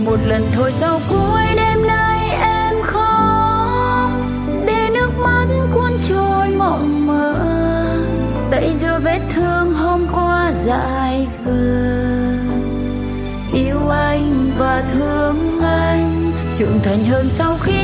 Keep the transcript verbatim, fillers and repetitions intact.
Một lần thôi sau cuối đêm nay em khóc, để nước mắt cuốn trôi mộng mơ, tẩy rửa vết thương hôm qua dại khờ. Yêu anh và thương anh trưởng thành hơn sau khi